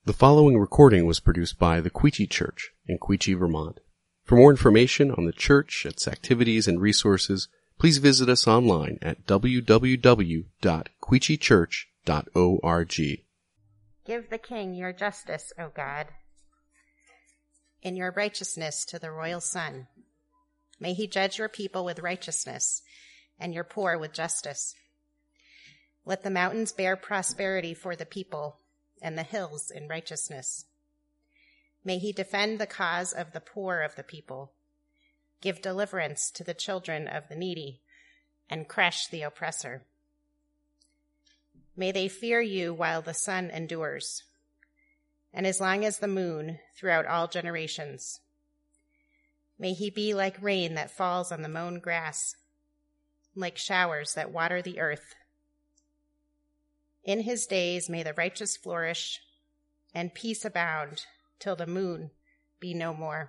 The following recording was produced by the Quechee Church in Quechee, Vermont. For more information on the church, its activities, and resources, please visit us online at www.quecheechurch.org. Give the king your justice, O God, and your righteousness to the royal son. May he judge your people with righteousness and your poor with justice. Let the mountains bear prosperity for the people and the hills in righteousness. May he defend the cause of the poor of the people, give deliverance to the children of the needy, and crush the oppressor. May they fear you while the sun endures, and as long as the moon throughout all generations. May he be like rain that falls on the mown grass, like showers that water the earth. In his days may the righteous flourish, and peace abound till the moon be no more.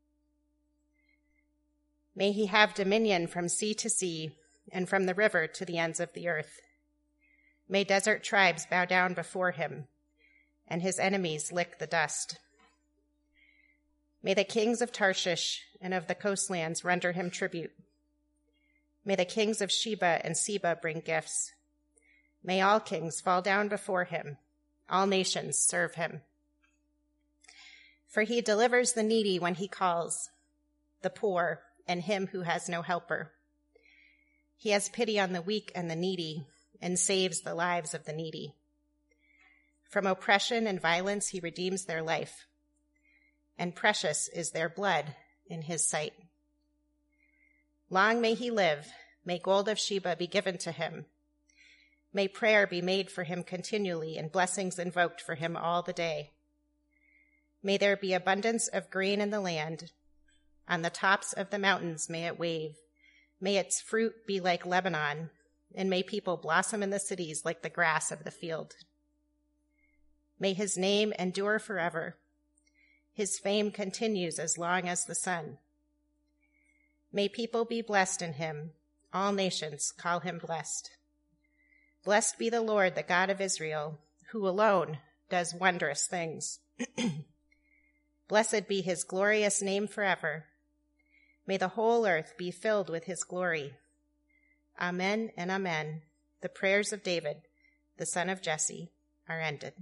May he have dominion from sea to sea, and from the river to the ends of the earth. May desert tribes bow down before him, and his enemies lick the dust. May the kings of Tarshish and of the coastlands render him tribute. May the kings of Sheba and Seba bring gifts. May all kings fall down before him, all nations serve him. For he delivers the needy when he calls, the poor and him who has no helper. He has pity on the weak and the needy, and saves the lives of the needy. From oppression and violence he redeems their life, and precious is their blood in his sight. Long may he live, may gold of Sheba be given to him. May prayer be made for him continually, and blessings invoked for him all the day. May there be abundance of grain in the land. On the tops of the mountains may it wave. May its fruit be like Lebanon, and may people blossom in the cities like the grass of the field. May his name endure forever. His fame continues as long as the sun. May people be blessed in him. All nations call him blessed. Blessed be the Lord, the God of Israel, who alone does wondrous things. Blessed be his glorious name forever. May the whole earth be filled with his glory. Amen and amen. The prayers of David, the son of Jesse, are ended.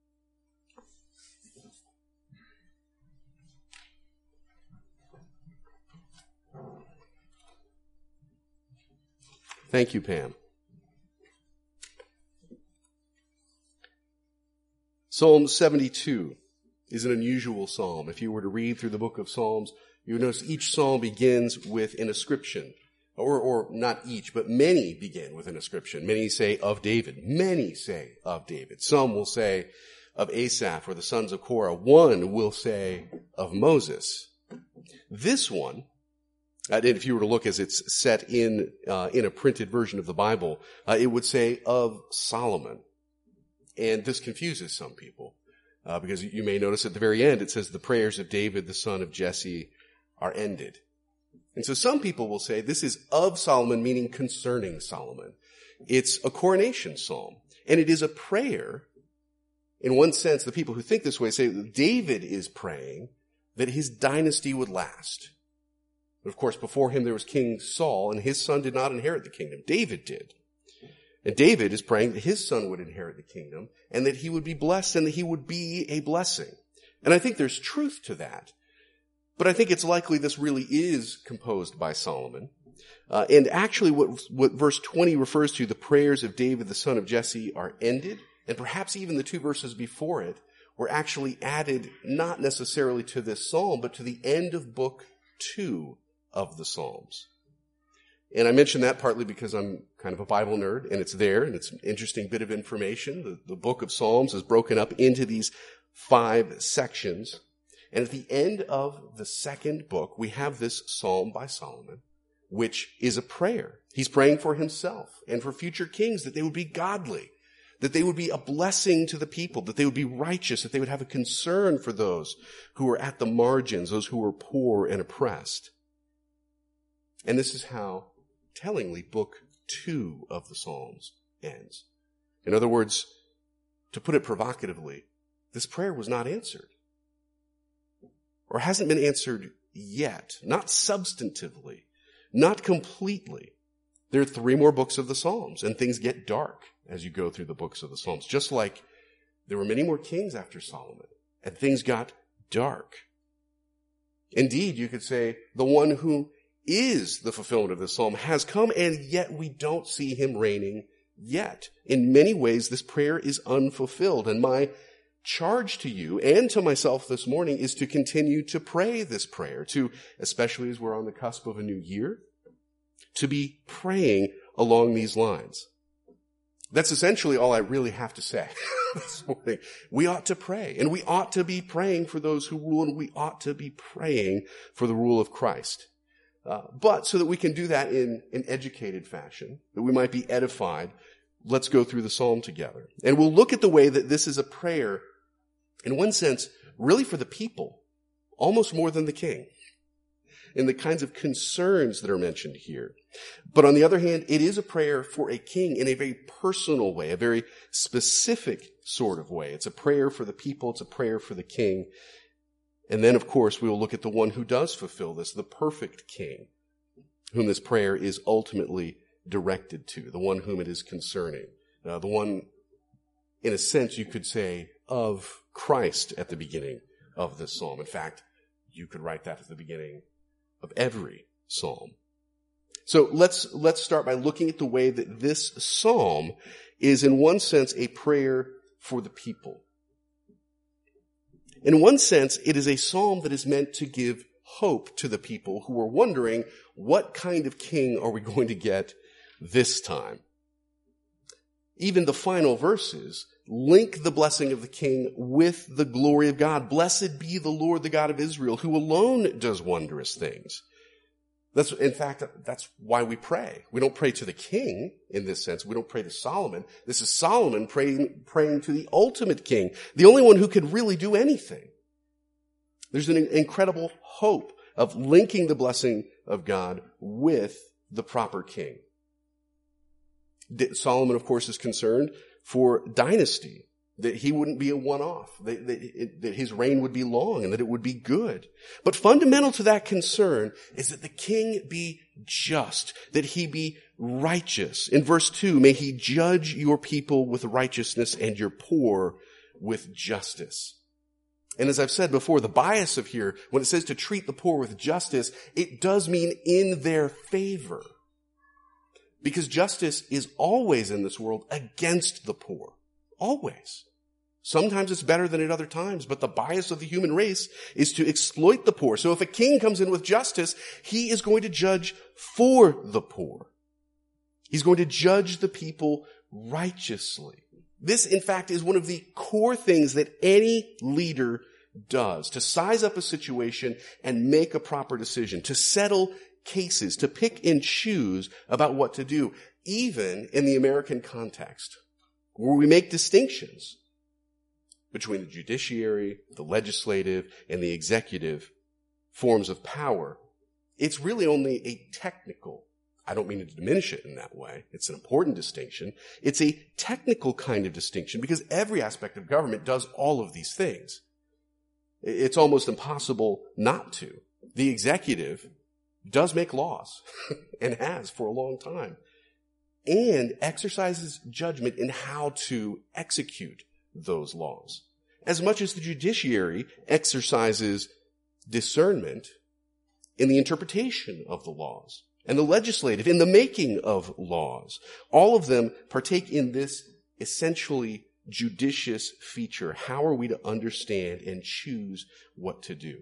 Thank you, Pam. Psalm 72 is an unusual psalm. If you were to read through the book of Psalms, you would notice each psalm begins with an ascription. Or not each, but many begin with an ascription. Many say of David. Many say of David. Some will say of Asaph or the sons of Korah. One will say of Moses. This one, and if you were to look as it's set in a printed version of the Bible, it would say of Solomon. And this confuses some people, because you may notice at the very end it says the prayers of David, the son of Jesse, are ended. And so some people will say this is of Solomon, meaning concerning Solomon. It's a coronation psalm, and it is a prayer. In one sense, the people who think this way say that David is praying that his dynasty would last. But of course, before him there was King Saul, and his son did not inherit the kingdom. David did. And David is praying that his son would inherit the kingdom, and that he would be blessed, and that he would be a blessing. And I think there's truth to that. But I think it's likely this really is composed by Solomon. And actually what verse 20 refers to, the prayers of David, the son of Jesse, are ended. And perhaps even the two verses before it were actually added not necessarily to this psalm, but to the end of book 2 of the Psalms. And I mention that partly because I'm kind of a Bible nerd, and it's there, and it's an interesting bit of information. The book of Psalms is broken up into these 5 sections. And at the end of the second book, we have this psalm by Solomon, which is a prayer. He's praying for himself and for future kings that they would be godly, that they would be a blessing to the people, that they would be righteous, that they would have a concern for those who are at the margins, those who are poor and oppressed. And this is how, tellingly, book 2 of the Psalms ends. In other words, to put it provocatively, this prayer was not answered. Or hasn't been answered yet. Not substantively. Not completely. There are 3 more books of the Psalms, and things get dark as you go through the books of the Psalms. Just like there were many more kings after Solomon, and things got dark. Indeed, you could say the one who is the fulfillment of this psalm has come, and yet we don't see him reigning yet. In many ways, this prayer is unfulfilled, and my charge to you and to myself this morning is to continue to pray this prayer, to, especially as we're on the cusp of a new year, to be praying along these lines. That's essentially all I really have to say this morning. We ought to pray, and we ought to be praying for those who rule, and we ought to be praying for the rule of Christ. But so that we can do that in an educated fashion, that we might be edified, let's go through the psalm together. And we'll look at the way that this is a prayer, in one sense, really for the people, almost more than the king, in the kinds of concerns that are mentioned here. But on the other hand, it is a prayer for a king in a very personal way, a very specific sort of way. It's a prayer for the people, it's a prayer for the king. And then, of course, we will look at the one who does fulfill this, the perfect king, whom this prayer is ultimately directed to, the one whom it is concerning, the one, in a sense, you could say, of Christ at the beginning of this psalm. In fact, you could write that at the beginning of every psalm. So let's start by looking at the way that this psalm is, in one sense, a prayer for the people. In one sense, it is a psalm that is meant to give hope to the people who are wondering, what kind of king are we going to get this time? Even the final verses link the blessing of the king with the glory of God. Blessed be the Lord, the God of Israel, who alone does wondrous things. In fact, that's why we pray. We don't pray to the king in this sense. We don't pray to Solomon. This is Solomon praying to the ultimate king, the only one who could really do anything. There's an incredible hope of linking the blessing of God with the proper king. Solomon, of course, is concerned for dynasty, that he wouldn't be a one-off, that his reign would be long and that it would be good. But fundamental to that concern is that the king be just, that he be righteous. In verse 2, may he judge your people with righteousness and your poor with justice. And as I've said before, the bias of here, when it says to treat the poor with justice, it does mean in their favor. Because justice is always in this world against the poor. Always. Sometimes it's better than at other times, but the bias of the human race is to exploit the poor. So if a king comes in with justice, he is going to judge for the poor. He's going to judge the people righteously. This, in fact, is one of the core things that any leader does, to size up a situation and make a proper decision, to settle cases, to pick and choose about what to do, even in the American context, where we make distinctions between the judiciary, the legislative, and the executive forms of power. It's really only a technical, I don't mean to diminish it in that way, it's an important distinction. It's a technical kind of distinction because every aspect of government does all of these things. It's almost impossible not to. The executive does make laws and has for a long time, and exercises judgment in how to execute those laws, as much as the judiciary exercises discernment in the interpretation of the laws, and the legislative in the making of laws. All of them partake in this essentially judicious feature. How are we to understand and choose what to do?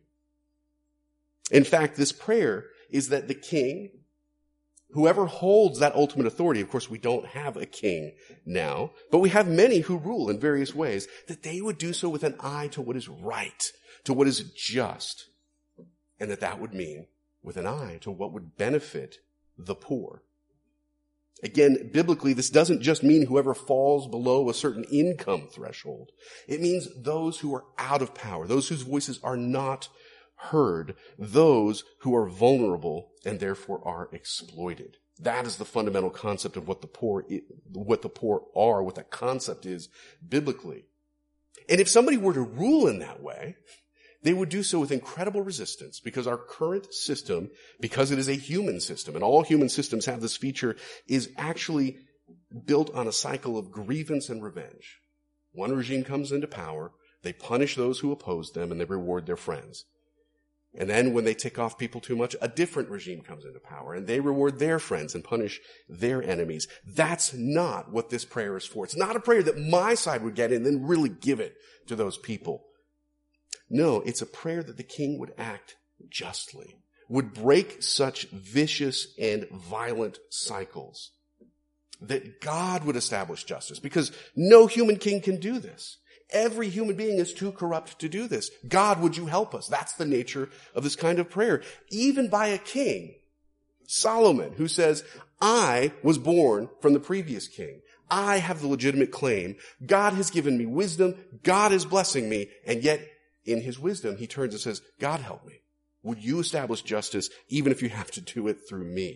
In fact, this prayer is that the king, whoever holds that ultimate authority, of course we don't have a king now, but we have many who rule in various ways, that they would do so with an eye to what is right, to what is just, and that would mean with an eye to what would benefit the poor. Again, biblically, this doesn't just mean whoever falls below a certain income threshold. It means those who are out of power, those whose voices are not heard, those who are vulnerable and therefore are exploited. That is the fundamental concept of what the poor are, what that concept is biblically. And if somebody were to rule in that way, they would do so with incredible resistance, because our current system, because it is a human system, and all human systems have this feature, is actually built on a cycle of grievance and revenge. One regime comes into power, they punish those who oppose them, and they reward their friends. And then when they tick off people too much, a different regime comes into power, and they reward their friends and punish their enemies. That's not what this prayer is for. It's not a prayer that my side would get and then really give it to those people. No, it's a prayer that the king would act justly, would break such vicious and violent cycles, that God would establish justice, because no human king can do this. Every human being is too corrupt to do this. God, would you help us? That's the nature of this kind of prayer. Even by a king, Solomon, who says, I was born from the previous king. I have the legitimate claim. God has given me wisdom. God is blessing me. And yet, in his wisdom, he turns and says, God, help me. Would you establish justice, even if you have to do it through me?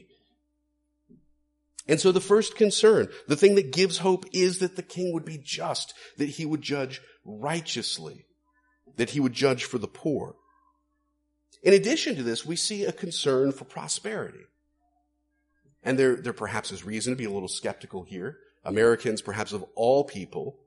And so the first concern, the thing that gives hope, is that the king would be just, that he would judge righteously, that he would judge for the poor. In addition to this, we see a concern for prosperity. And there perhaps is reason to be a little skeptical here. Americans, perhaps of all people,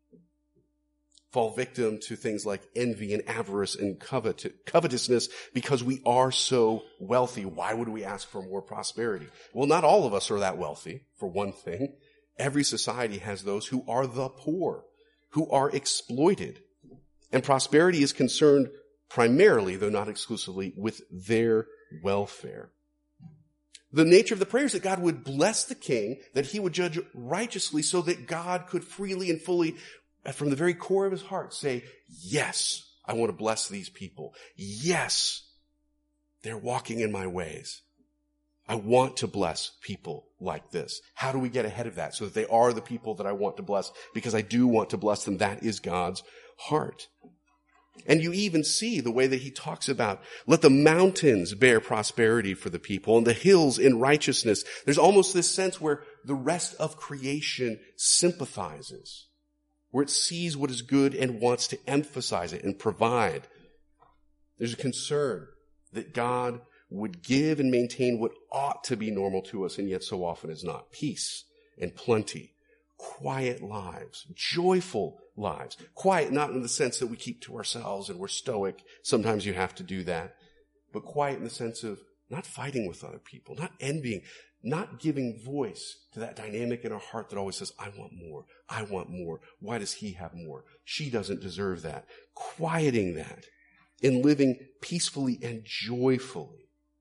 fall victim to things like envy and avarice and covetousness because we are so wealthy. Why would we ask for more prosperity? Well, not all of us are that wealthy, for one thing. Every society has those who are the poor, who are exploited. And prosperity is concerned primarily, though not exclusively, with their welfare. The nature of the prayer is that God would bless the king, that he would judge righteously, so that God could freely and fully, from the very core of his heart, say, yes, I want to bless these people. Yes, they're walking in my ways. I want to bless people like this. How do we get ahead of that so that they are the people that I want to bless? Because I do want to bless them. That is God's heart. And you even see the way that he talks about, let the mountains bear prosperity for the people and the hills in righteousness. There's almost this sense where the rest of creation sympathizes, where it sees what is good and wants to emphasize it and provide. There's a concern that God would give and maintain what ought to be normal to us and yet so often is not. Peace and plenty, quiet lives, joyful lives. Quiet not in the sense that we keep to ourselves and we're stoic. Sometimes you have to do that. But quiet in the sense of not fighting with other people, not envying, not giving voice to that dynamic in our heart that always says, I want more. I want more. Why does he have more? She doesn't deserve that. Quieting that and living peacefully and joyfully.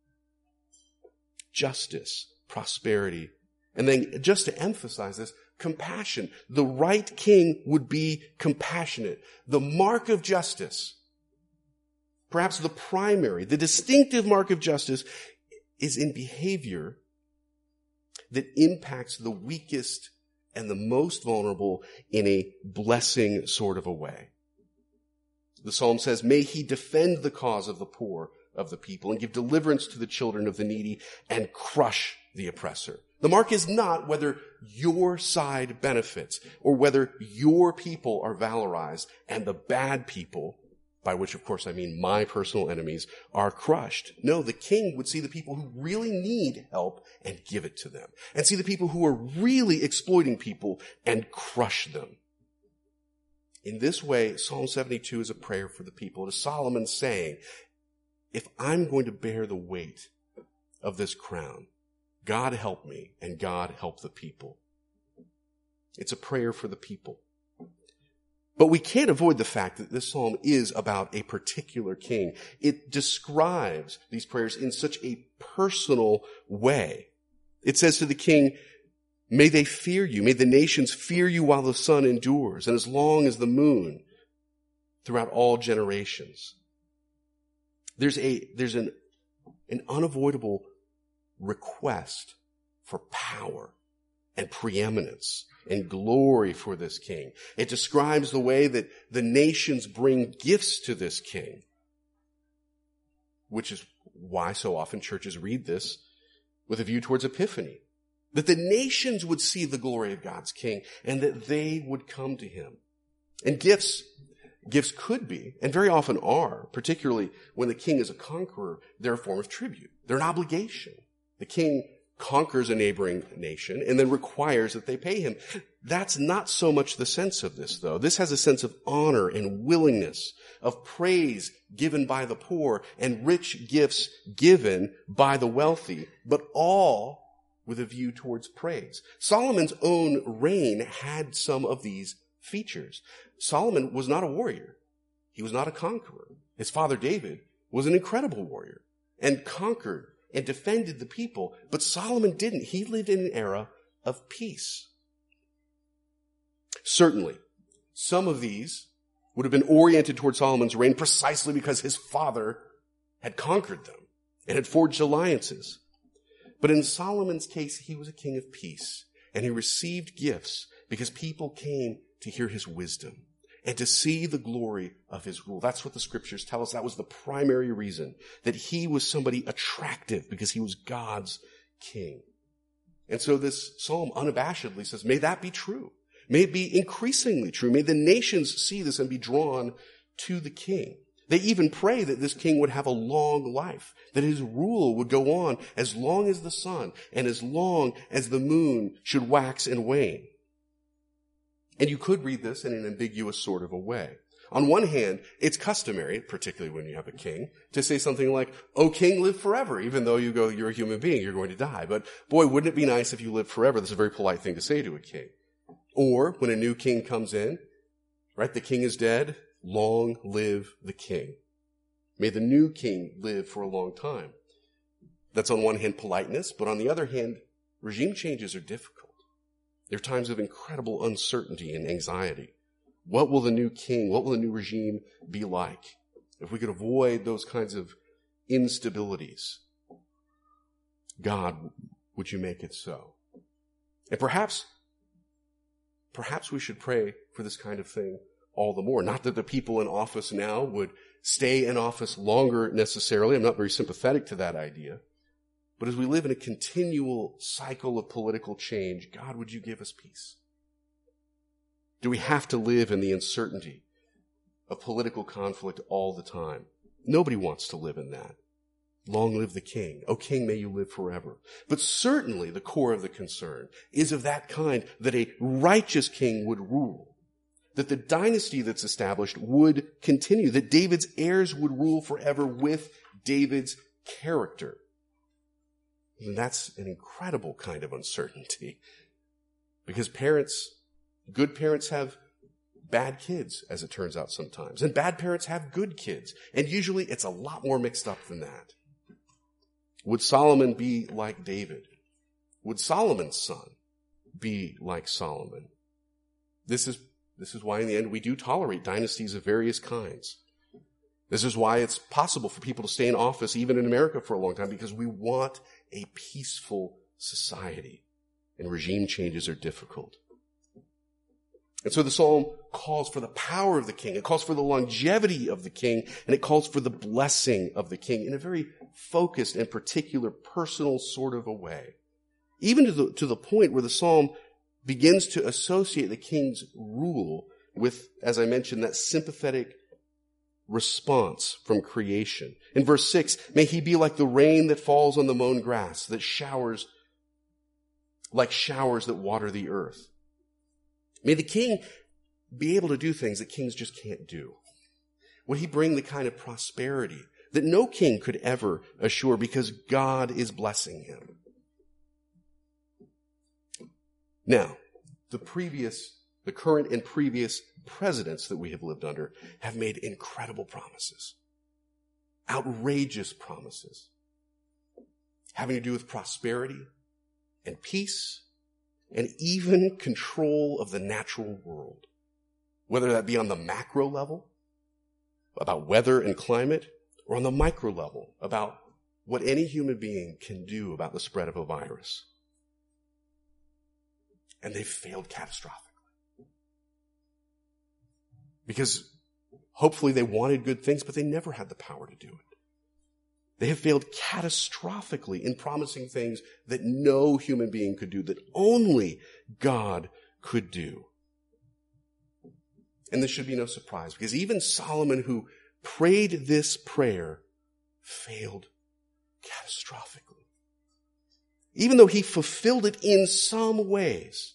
Justice, prosperity, and then just to emphasize this, compassion. The right king would be compassionate. The mark of justice, perhaps the primary, the distinctive mark of justice, is in behavior that impacts the weakest and the most vulnerable in a blessing sort of a way. The psalm says, may he defend the cause of the poor of the people and give deliverance to the children of the needy and crush the oppressor. The mark is not whether your side benefits or whether your people are valorized and the bad people, by which of course I mean my personal enemies, are crushed. No, the king would see the people who really need help and give it to them, and see the people who are really exploiting people and crush them. In this way, Psalm 72 is a prayer for the people. It is Solomon saying, if I'm going to bear the weight of this crown, God help me and God help the people. It's a prayer for the people. But we can't avoid the fact that this psalm is about a particular king. It describes these prayers in such a personal way. It says to the king, may they fear you. May the nations fear you while the sun endures and as long as the moon throughout all generations. There's an unavoidable request for power and preeminence and glory for this king. It describes the way that the nations bring gifts to this king, which is why so often churches read this with a view towards Epiphany, that the nations would see the glory of God's king and that they would come to him. And gifts, Gifts could be, and very often are, particularly when the king is a conqueror, they're a form of tribute. They're an obligation. The king conquers a neighboring nation and then requires that they pay him. That's not so much the sense of this, though. This has a sense of honor and willingness, of praise given by the poor and rich gifts given by the wealthy, but all with a view towards praise. Solomon's own reign had some of these features. Solomon was not a warrior. He was not a conqueror. His father David was an incredible warrior and conquered and defended the people, but Solomon didn't. He lived in an era of peace. Certainly, some of these would have been oriented toward Solomon's reign precisely because his father had conquered them and had forged alliances. But in Solomon's case, he was a king of peace, and he received gifts because people came to hear his wisdom and to see the glory of his rule. That's what the scriptures tell us. That was the primary reason, that he was somebody attractive because he was God's king. And so this psalm unabashedly says, may that be true. May it be increasingly true. May the nations see this and be drawn to the king. They even pray that this king would have a long life, that his rule would go on as long as the sun and as long as the moon should wax and wane. And you could read this in an ambiguous sort of a way. On one hand, it's customary, particularly when you have a king, to say something like, "O king, live forever," even though you're a human being, you're going to die. But boy, wouldn't it be nice if you lived forever? That's a very polite thing to say to a king. Or when a new king comes in, right, the king is dead, long live the king. May the new king live for a long time. That's on one hand politeness, but on the other hand, regime changes are difficult. There are times of incredible uncertainty and anxiety. What will the new king, what will the new regime be like? If we could avoid those kinds of instabilities, God, would you make it so? And perhaps we should pray for this kind of thing all the more. Not that the people in office now would stay in office longer necessarily. I'm not very sympathetic to that idea. But as we live in a continual cycle of political change, God, would you give us peace? Do we have to live in the uncertainty of political conflict all the time? Nobody wants to live in that. Long live the king. O king, may you live forever. But certainly the core of the concern is of that kind, that a righteous king would rule, that the dynasty that's established would continue, that David's heirs would rule forever with David's character. And that's an incredible kind of uncertainty, because good parents have bad kids, as it turns out sometimes, and bad parents have good kids, and usually it's a lot more mixed up than that. Would Solomon be like David? Would Solomon's son be like Solomon? This is why in the end we do tolerate dynasties of various kinds. This is why it's possible for people to stay in office, even in America, for a long time, because we want a peaceful society, and regime changes are difficult. And so the psalm calls for the power of the king, it calls for the longevity of the king, and it calls for the blessing of the king in a very focused and particular personal sort of a way. Even to the point where the psalm begins to associate the king's rule with, as I mentioned, that sympathetic response from creation. In verse 6, may he be like the rain that falls on the mown grass, that showers, like showers that water the earth. May the king be able to do things that kings just can't do. Would he bring the kind of prosperity that no king could ever assure because God is blessing him? Now, the current and previous presidents that we have lived under have made incredible promises, outrageous promises, having to do with prosperity and peace and even control of the natural world, whether that be on the macro level, about weather and climate, or on the micro level, about what any human being can do about the spread of a virus. And they've failed catastrophically. Because hopefully they wanted good things, but they never had the power to do it. They have failed catastrophically in promising things that no human being could do, that only God could do. And this should be no surprise, because even Solomon, who prayed this prayer, failed catastrophically. Even though he fulfilled it in some ways,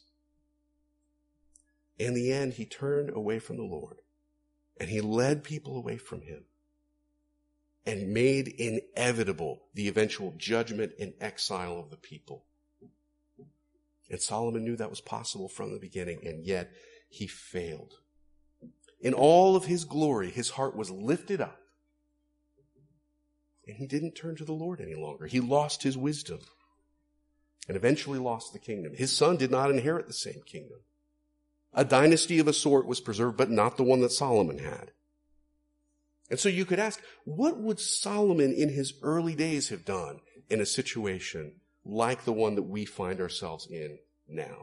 in the end, he turned away from the Lord, and he led people away from him, and made inevitable the eventual judgment and exile of the people. And Solomon knew that was possible from the beginning, and yet he failed. In all of his glory, his heart was lifted up, and he didn't turn to the Lord any longer. He lost his wisdom and eventually lost the kingdom. His son did not inherit the same kingdom. A dynasty of a sort was preserved, but not the one that Solomon had. And so you could ask, what would Solomon in his early days have done in a situation like the one that we find ourselves in now?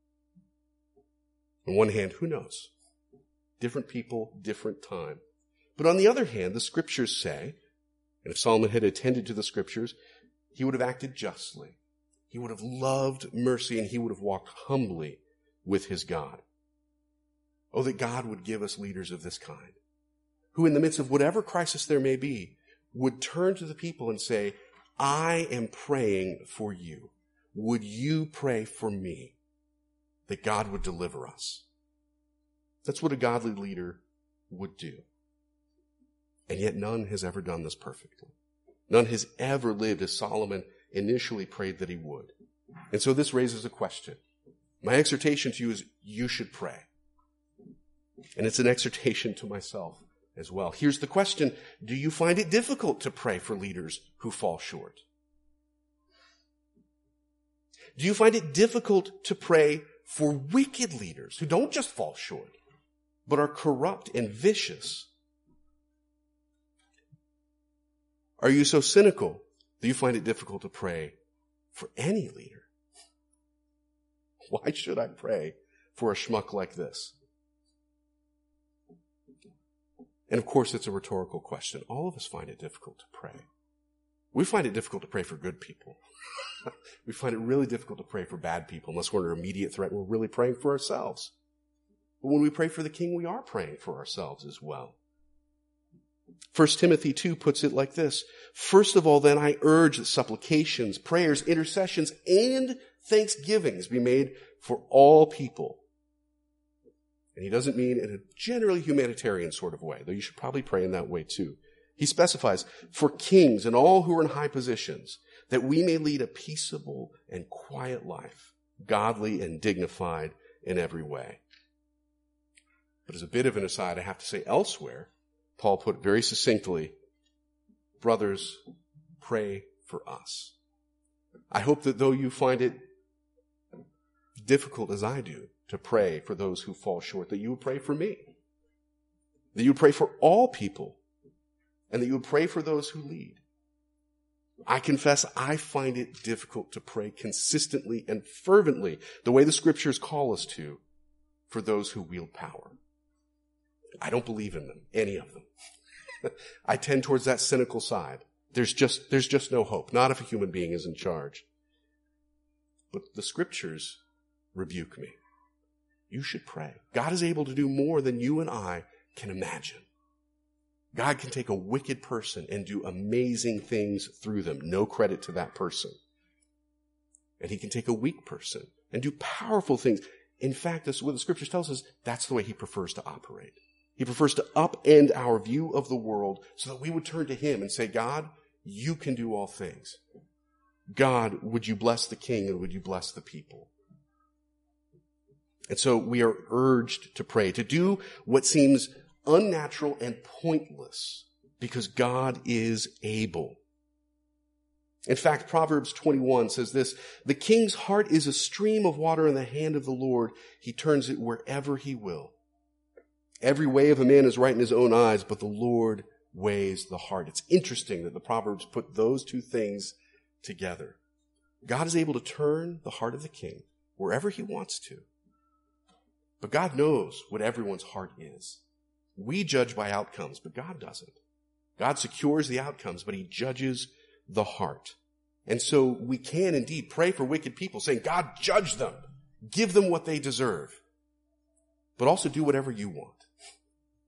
On one hand, who knows? Different people, different time. But on the other hand, the scriptures say, and if Solomon had attended to the scriptures, he would have acted justly. He would have loved mercy, and he would have walked humbly with his God. Oh, that God would give us leaders of this kind, who in the midst of whatever crisis there may be, would turn to the people and say, I am praying for you. Would you pray for me that God would deliver us? That's what a godly leader would do. And yet none has ever done this perfectly. None has ever lived as Solomon initially prayed that he would. And so this raises a question. My exhortation to you is you should pray. And it's an exhortation to myself as well. Here's the question. Do you find it difficult to pray for leaders who fall short? Do you find it difficult to pray for wicked leaders who don't just fall short, but are corrupt and vicious? Are you so cynical that you find it difficult to pray for any leader? Why should I pray for a schmuck like this? And of course, it's a rhetorical question. All of us find it difficult to pray. We find it difficult to pray for good people. We find it really difficult to pray for bad people unless we're under immediate threat and we're really praying for ourselves. But when we pray for the king, we are praying for ourselves as well. 1 Timothy 2 puts it like this. First of all, then I urge that supplications, prayers, intercessions, and thanksgivings be made for all people. And he doesn't mean in a generally humanitarian sort of way, though you should probably pray in that way too. He specifies for kings and all who are in high positions, that we may lead a peaceable and quiet life, godly and dignified in every way. But as a bit of an aside, I have to say elsewhere, Paul put very succinctly, brothers, pray for us. I hope that though you find it difficult as I do to pray for those who fall short, that you would pray for me. That you would pray for all people. And that you would pray for those who lead. I confess I find it difficult to pray consistently and fervently, the way the scriptures call us to, for those who wield power. I don't believe in them, any of them. I tend towards that cynical side. There's just no hope, not if a human being is in charge. But the scriptures rebuke me. You should pray. God is able to do more than you and I can imagine. God can take a wicked person and do amazing things through them. No credit to that person. And he can take a weak person and do powerful things. In fact, that's what the scriptures tells us. That's the way he prefers to operate. He prefers to upend our view of the world so that we would turn to him and say, God, you can do all things. God, would you bless the king and would you bless the people? And so we are urged to pray, to do what seems unnatural and pointless, because God is able. In fact, Proverbs 21 says this, the king's heart is a stream of water in the hand of the Lord. He turns it wherever he will. Every way of a man is right in his own eyes, but the Lord weighs the heart. It's interesting that the Proverbs put those two things together. God is able to turn the heart of the king wherever he wants to. But God knows what everyone's heart is. We judge by outcomes, but God doesn't. God secures the outcomes, but he judges the heart. And so we can indeed pray for wicked people, saying, God, judge them. Give them what they deserve. But also do whatever you want.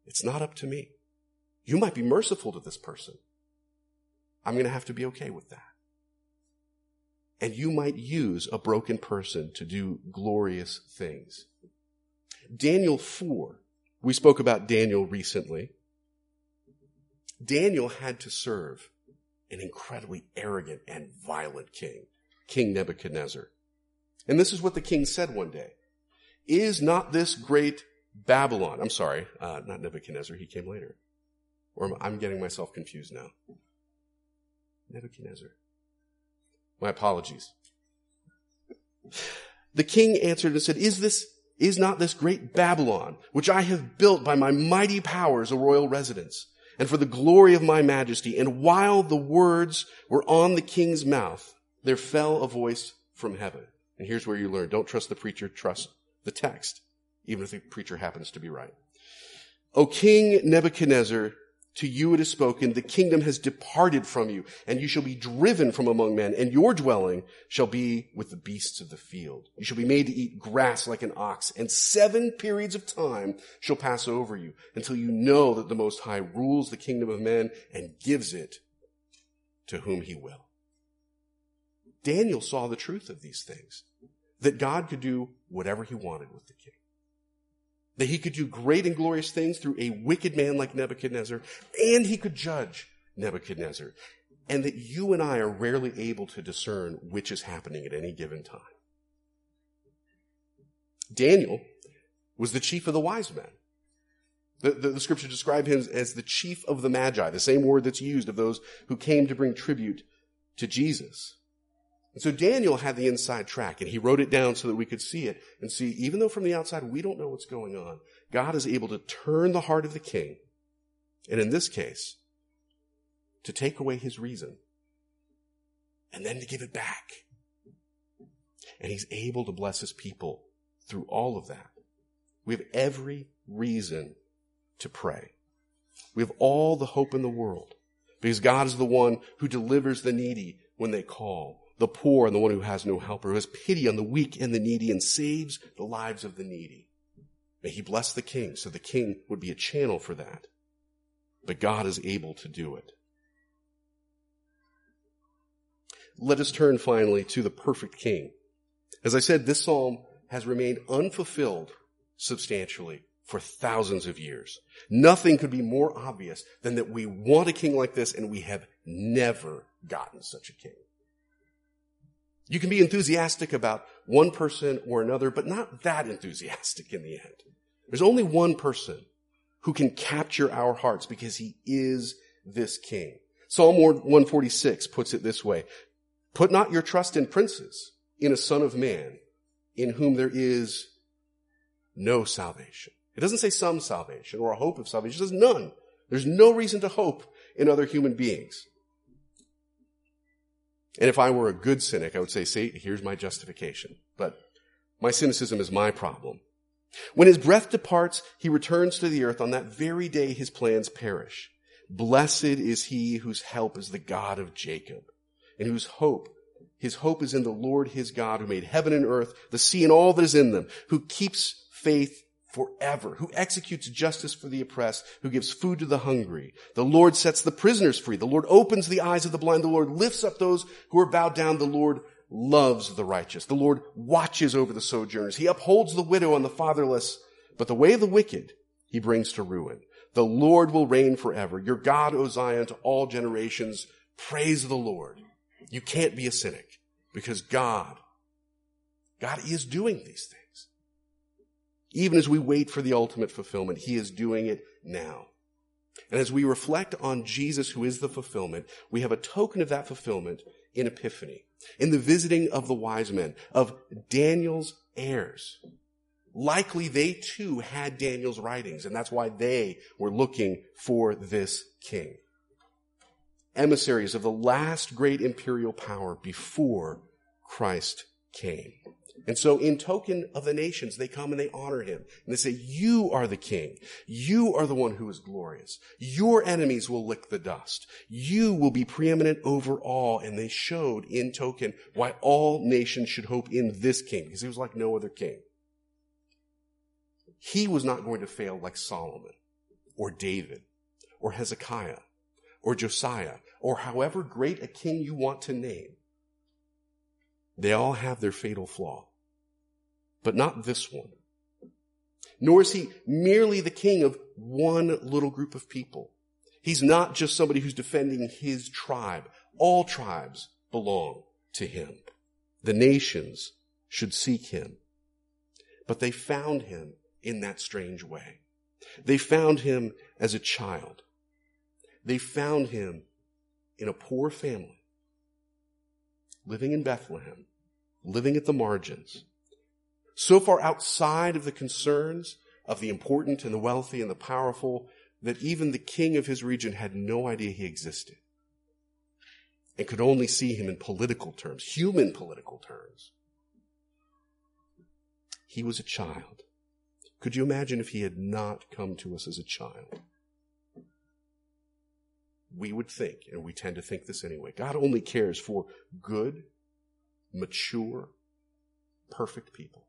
It's not up to me. You might be merciful to this person. I'm going to have to be okay with that. And you might use a broken person to do glorious things. Daniel 4. We spoke about Daniel recently. Daniel had to serve an incredibly arrogant and violent king, King Nebuchadnezzar. And this is what the king said one day. Is not this great Babylon? I'm sorry, not Nebuchadnezzar, he came later. Or I'm getting myself confused now. Nebuchadnezzar. My apologies. The king answered and said, Is not this great Babylon, which I have built by my mighty powers, a royal residence, and for the glory of my majesty? And while the words were on the king's mouth, there fell a voice from heaven. And here's where you learn, don't trust the preacher, trust the text, even if the preacher happens to be right. O King Nebuchadnezzar, to you it is spoken, the kingdom has departed from you, and you shall be driven from among men, and your dwelling shall be with the beasts of the field. You shall be made to eat grass like an ox, and 7 periods of time shall pass over you, until you know that the Most High rules the kingdom of men and gives it to whom he will. Daniel saw the truth of these things, that God could do whatever he wanted with the king. That he could do great and glorious things through a wicked man like Nebuchadnezzar, and he could judge Nebuchadnezzar. And that you and I are rarely able to discern which is happening at any given time. Daniel was the chief of the wise men. The scripture describes him as the chief of the Magi, the same word that's used of those who came to bring tribute to Jesus. And so Daniel had the inside track, and he wrote it down so that we could see it and see, even though from the outside we don't know what's going on, God is able to turn the heart of the king, and in this case, to take away his reason, and then to give it back. And he's able to bless his people through all of that. We have every reason to pray. We have all the hope in the world, because God is the one who delivers the needy when they call, the poor and the one who has no helper, who has pity on the weak and the needy and saves the lives of the needy. May he bless the king, so the king would be a channel for that. But God is able to do it. Let us turn finally to the perfect king. As I said, this psalm has remained unfulfilled substantially for thousands of years. Nothing could be more obvious than that we want a king like this, and we have never gotten such a king. You can be enthusiastic about one person or another, but not that enthusiastic in the end. There's only one person who can capture our hearts, because he is this king. Psalm 146 puts it this way: put not your trust in princes, in a son of man, in whom there is no salvation. It doesn't say some salvation or a hope of salvation. It says none. There's no reason to hope in other human beings. And if I were a good cynic, I would say, see, here's my justification. But my cynicism is my problem. When his breath departs, he returns to the earth. On that very day, his plans perish. Blessed is he whose help is the God of Jacob, and his hope is in the Lord his God, who made heaven and earth, the sea and all that is in them, who keeps faith forever, who executes justice for the oppressed, who gives food to the hungry. The Lord sets the prisoners free. The Lord opens the eyes of the blind. The Lord lifts up those who are bowed down. The Lord loves the righteous. The Lord watches over the sojourners. He upholds the widow and the fatherless, but the way of the wicked he brings to ruin. The Lord will reign forever. Your God, O Zion, to all generations. Praise the Lord. You can't be a cynic, because God is doing these things. Even as we wait for the ultimate fulfillment, he is doing it now. And as we reflect on Jesus, who is the fulfillment, we have a token of that fulfillment in Epiphany, in the visiting of the wise men, of Daniel's heirs. Likely they too had Daniel's writings, and that's why they were looking for this king. Emissaries of the last great imperial power before Christ came. And so in token of the nations, they come and they honor him. And they say, you are the king. You are the one who is glorious. Your enemies will lick the dust. You will be preeminent over all. And they showed in token why all nations should hope in this king, because he was like no other king. He was not going to fail like Solomon or David or Hezekiah or Josiah or however great a king you want to name. They all have their fatal flaw, but not this one. Nor is he merely the king of one little group of people. He's not just somebody who's defending his tribe. All tribes belong to him. The nations should seek him. But they found him in that strange way. They found him as a child. They found him in a poor family, living in Bethlehem, living at the margins, so far outside of the concerns of the important and the wealthy and the powerful that even the king of his region had no idea he existed and could only see him in political terms, human political terms. He was a child. Could you imagine if he had not come to us as a child? We would think, and we tend to think this anyway, God only cares for good, mature, perfect people.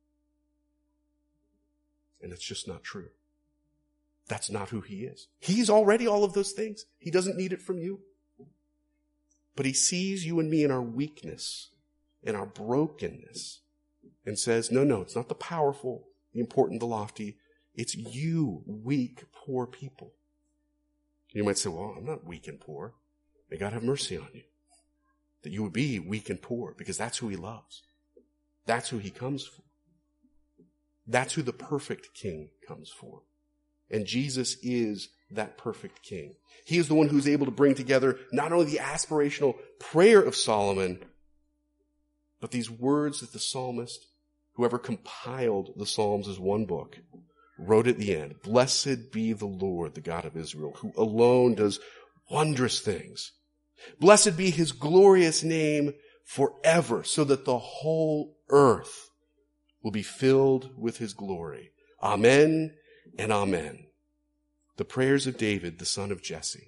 And it's just not true. That's not who he is. He's already all of those things. He doesn't need it from you. But he sees you and me in our weakness, in our brokenness, and says, no, it's not the powerful, the important, the lofty. It's you, weak, poor people. You might say, well, I'm not weak and poor. May God have mercy on you. That you would be weak and poor, because that's who he loves. That's who he comes for. That's who the perfect king comes for. And Jesus is that perfect king. He is the one who's able to bring together not only the aspirational prayer of Solomon, but these words that the psalmist, whoever compiled the Psalms as one book, wrote at the end. Blessed be the Lord, the God of Israel, who alone does wondrous things. Blessed be his glorious name forever, so that the whole earth will be filled with his glory. Amen and amen. The prayers of David, the son of Jesse.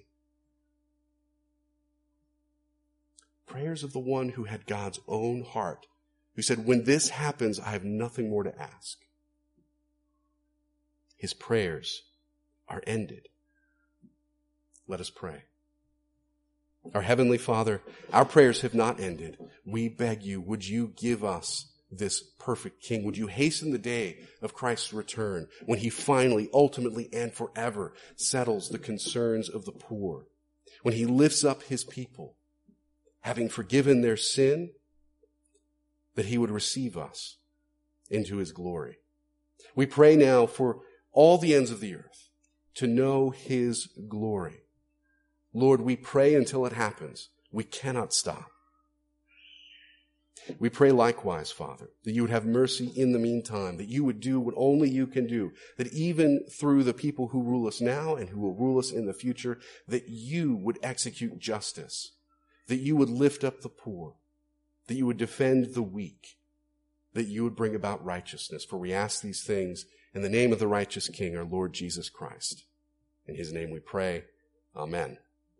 Prayers of the one who had God's own heart, who said, when this happens, I have nothing more to ask. His prayers are ended. Let us pray. Our Heavenly Father, our prayers have not ended. We beg you, would you give us this perfect King? Would you hasten the day of Christ's return when he finally, ultimately, and forever settles the concerns of the poor, when he lifts up his people, having forgiven their sin, that he would receive us into his glory. We pray now for all the ends of the earth to know his glory. Lord, we pray until it happens. We cannot stop. We pray likewise, Father, that you would have mercy in the meantime, that you would do what only you can do, that even through the people who rule us now and who will rule us in the future, that you would execute justice, that you would lift up the poor, that you would defend the weak, that you would bring about righteousness. For we ask these things in the name of the righteous King, our Lord Jesus Christ. In his name we pray. Amen.